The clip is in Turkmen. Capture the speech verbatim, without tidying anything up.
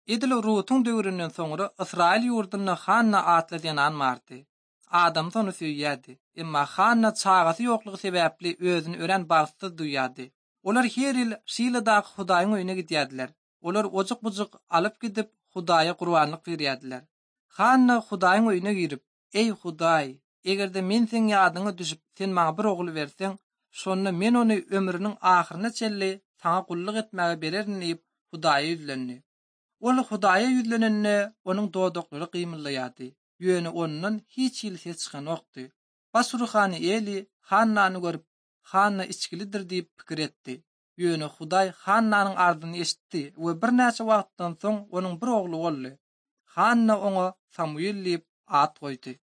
Edil Rutun döwründen soňra Israil ýurduny Hanna atly denan mardy. Adam sonu süýýärdi. Emma Hanna çagasy ýoklugy sebäpli özüni ören bagsyz duýýardy. Olar her ýyl Şiledaky Hudaýyň öýüne gidýärdiler. Olar ojuk-bujuk alyp gidip Hudaýa gurbanlyk berýärdiler. Hanna Hudaýyň öýüne girip, "Ey Hudaý, egerde men seň ýadyňa düşüp sen maňa bir ogul berseň, şonda men ony ömrüniň ahyryna çelli saňa gullyk etmäge bererdim" diýip Hudaýa ýüzlendi. Ol Hudaýa ýüzlenende onuň dodaklary gymyldaýardy. Ýöne ondan hiç ýyl ses çykan okdy. Basurhany eli Hannany görüp, Hanna içkilidir diýip pikir etdi. Ýöne Hudaý Hannanyň arzyny eşitdi we bir näçe wagtdan soň onuň bir ogly boldy. Hanna oňa Samuel diýip at goýdy.